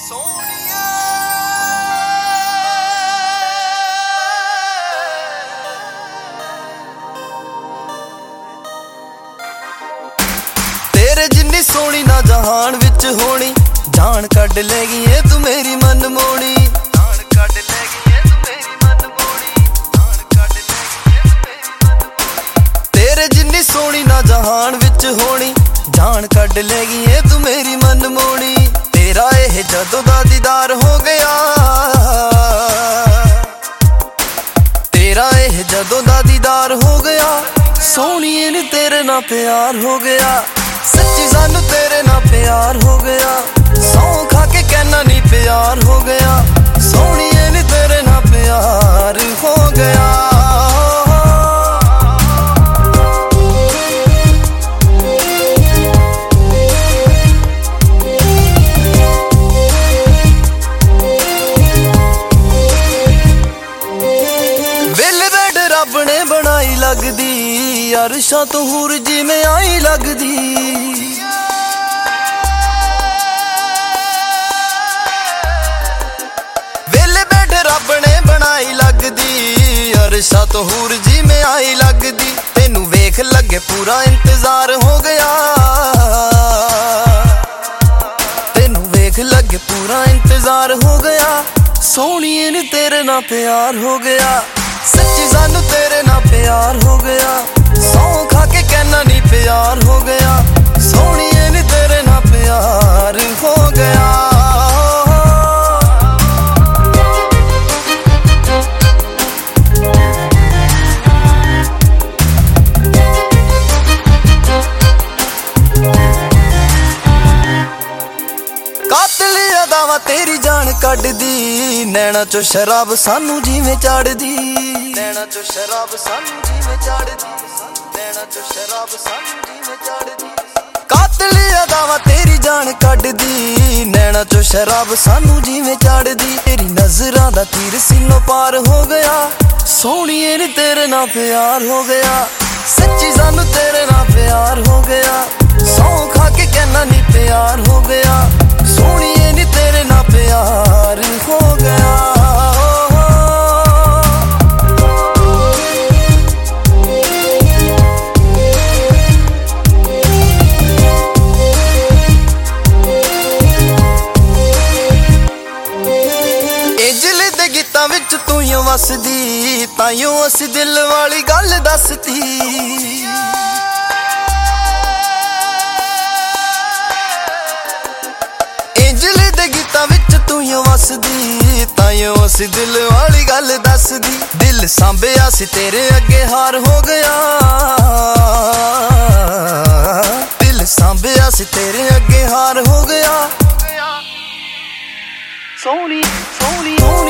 ਸੋਹਣੀਏ ਤੇਰੇ ਜਿੰਨੀ ਸੋਹਣੀ ਨਾ ਜਹਾਨ ਵਿੱਚ ਹੋਣੀ, ਜਾਨ ਕੱਢ ਲੈ ਗਈ ਏ ਤੂੰ ਮੇਰੀ ਮਨ ਮੋਣੀ। ਜਾਨ ਕੱਢ ਲੈ ਗਈ ਏ ਤੂੰ ਮੇਰੀ ਮਨ ਮੋਣੀ, ਜਾਨ ਕੱਢ ਲੈ ਗਈ ਏ ਤੂੰ ਮੇਰੀ ਮਨ ਮੋਣੀ। ਤੇਰੇ ਜਿੰਨੀ ਸੋਹਣੀ ਨਾ ਜਹਾਨ ਵਿੱਚ ਹੋਣੀ, ਜਾਨ ਕੱਢ ਲੈ ਗਈ ਏ ਤੂੰ ਮੇਰੀ ਮਨ ਮੋਣੀ। ਤੇਰਾ ਇਹ ਜਦੋਂ ਦਾ ਦੀਦਾਰ ਹੋ ਗਿਆ, ਤੇਰਾ ਇਹ ਜਦੋਂ ਦਾ ਦੀਦਾਰ ਹੋ ਗਿਆ, ਸੋਹਣੀਏ ਨੀ ਤੇਰੇ ਨਾਲ ਪਿਆਰ ਹੋ ਗਿਆ। ਸੱਚੀ ਸਾਨੂੰ ਤੇਰੇ ਨਾਲ ਪਿਆਰ ਹੋ ਗਿਆ, ਸੌਂ ਖਾ ਕੇ ਕਹਿਣਾ ਨੀ ਪਿਆਰ ਹੋ ਗਿਆ। ਸੋਹਣੀਏ ਨੀ ਤੇਰੇ ਨਾਲ ਪਿਆਰ ਹੋ ਗਿਆ। ਵੇਲੇ ਬੈਠ ਰੱਬ ਨੇ ਬਣਾਈ ਲੱਗਦੀ, ਅਰਸ਼ਾਂ ਤੋਂ ਹੂਰ ਜਿਵੇਂ ਆਈ ਲੱਗਦੀ। ਵੇਲੇ ਬੈਠ ਰੱਬ ਨੇ ਬਣਾਈ ਲੱਗਦੀ, ਅਰਸ਼ਾਂ ਤੋਂ ਹੂਰ ਜਿਵੇਂ ਆਈ ਲੱਗਦੀ। ਤੈਨੂੰ ਵੇਖ ਲੱਗੇ ਪੂਰਾ ਇੰਤਜ਼ਾਰ ਹੋ ਗਿਆ, ਤੈਨੂੰ ਵੇਖ ਲੱਗੇ ਪੂਰਾ ਇੰਤਜ਼ਾਰ ਹੋ ਗਿਆ। ਸੋਹਣੀਏ ਨੀ ਤੇਰੇ ਨਾਲ ਪਿਆਰ ਹੋ ਗਿਆ, ਸੱਚੀ ਸਾਨੂੰ ਤੇਰੇ ਨਾਲ ਪਿਆਰ ਹੋ ਗਿਆ। ਸੌਂ ਖਾ ਕੇ ਕਹਿਣਾ ਨੀ ਪਿਆਰ ਹੋ ਗਿਆ। ਸੋਹਣੀਏ ਨੀ ਤੇਰੇ ਨਾਲ ਪਿਆਰ ਹੋ ਗਿਆ। ਕਾਤਲ ਅਦਾਵਾਂ ਤੇਰੀ ਜਾਨ ਕੱਢਦੀ, ਨੈਣਾ ਚੋਂ ਸ਼ਰਾਬ ਸਾਨੂੰ ਜਿਵੇਂ ਚੜਦੀ। ਨੈਣਾ ਚੋਂ ਸ਼ਰਾਬ ਸਾਨੂੰ ਜਿਵੇਂ ਚੜਦੀ, ਨੈਣਾ ਚੋਂ ਸ਼ਰਾਬ ਸਾਨੂੰ ਜਿਵੇਂ ਚੜਦੀ। ਕਾਤਲ ਅਦਾਵਾਂ ਤੇਰੀ ਜਾਨ ਕੱਢਦੀ, ਨੈਣਾ ਚੋਂ ਸ਼ਰਾਬ ਸਾਨੂੰ ਜਿਵੇਂ ਚੜਦੀ। ਤੇਰੀ ਨਜ਼ਰਾਂ ਦਾ ਤੀਰ ਸੀਨੋਂ ਪਾਰ ਹੋ ਗਿਆ, ਸੋਹਣੀਏ ਨੀ ਤੇਰੇ ਨਾਲ ਪਿਆਰ ਹੋ ਗਿਆ। ਸੱਚੀ ਸਾਨੂੰ ਤੇਰੇ ਨਾਲ ਪਿਆਰ ਹੋ ਗਿਆ, ਸੌਂ ਖਾ ਕੇ ਕਹਿਣਾ ਨੀ ਪਿਆਰ ਹੋ ਗਿਆ। ਸੋਹਣੀਏ ਨੀ ਤੇਰੇ ਨਾਲ ਪਿਆਰ ਹੋ ਗਿਆ। ਇਜਲੇ ਦੇ ਗੀਤਾਂ ਵਿੱਚ ਤੂੰ ਹੀ ਵਸਦੀ, ਤਾਈਓ ਅਸੀਂ ਦਿਲ ਵਾਲੀ ਗੱਲ ਦੱਸਦੀ। ਇਜਲੇ ਦੇ ਗੀਤਾਂ ਵਿੱਚ ਤੂੰ ਹੀ ਵਸਦੀ, ਤਾਈਓ ਅਸੀਂ ਦਿਲ ਵਾਲੀ ਗੱਲ ਦੱਸਦੀ। ਦਿਲ ਸਾਂਭਿਆ ਸੀ ਤੇਰੇ ਅੱਗੇ ਹਾਰ ਹੋ ਗਿਆ, ਦਿਲ ਸਾਂਭਿਆ ਸੀ ਤੇਰੇ ਅੱਗੇ ਹਾਰ ਹੋ ਗਿਆ। ਸੋਹਣੀ ਸੋਹਣੀ